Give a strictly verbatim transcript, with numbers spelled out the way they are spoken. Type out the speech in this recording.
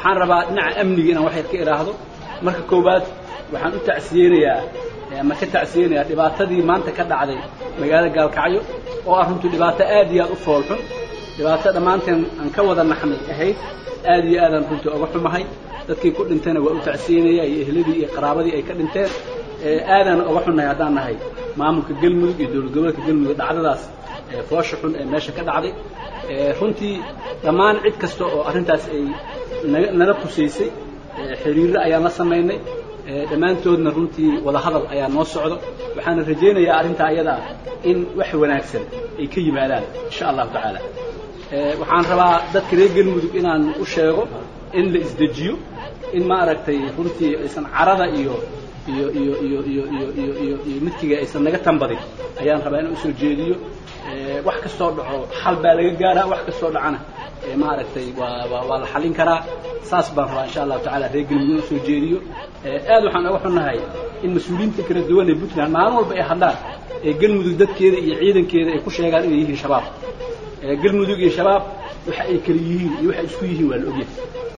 waxaan rabaa dhinaca amniga inaan wax yar ka iraahdo marka koowaad waxaan u tacsiyeenayaa ama ka tacsiyeenayaa dhibaatadii maanta ka dhacday magaalada Gaalkacyo oo ah runtii dhibaato aad iyo aad u foolxun dhibaato dhamaanteen aan ka wada naxnay ahayd aad iyo aad aan runtii uga xumahay dadkii ku dhintayna waa u tacsiyeenayaa iyo ehladii iyo qaraabadii ay ka dhinteen aadan uga xunahay hadaan nahay maamulka galmudug iyo dowlad gobolka galmudug dhacdadaas foosha xun ee meesha ka dhacday runtii dhamaan cid kasta oo arintaas ay nala quseysay xiriir ayaan la sameeynay dhamaantoodna runtii wada hadal ayaa noo socdo waxaan rajeynayaa arinta ayada in wax wanaagsan ay ka yimaadaan insha Allah taala waxaan rabaa dadka reer galmudug inaan u sheego in la isdejiyo in ma aragtay runtii aysan carada iyo iyo iyo iyo iyo iyo iyo iyo midkiga aysan naga tambadin ayaan rabaa inaan u soo jeediyo wax ka soo dhaco xal baa laga gaaraa wax ka soo dhacana ma aragtay waa waa la xalin karaa saas baan rabaa insha Allah taala reer galmudug soo jeediyo aad waxaan uga xunahay in mas'uuliyiinta kala duwan ee Puntland maalin walba ay hadlaan ee galmudug dadkeeda iyo ciidankeeda ay ku sheegaan inay yihiin shabaab galmudug iyo shabaab waxa ay kala yihiin iyo waxa isku yihiin waa la ogyahay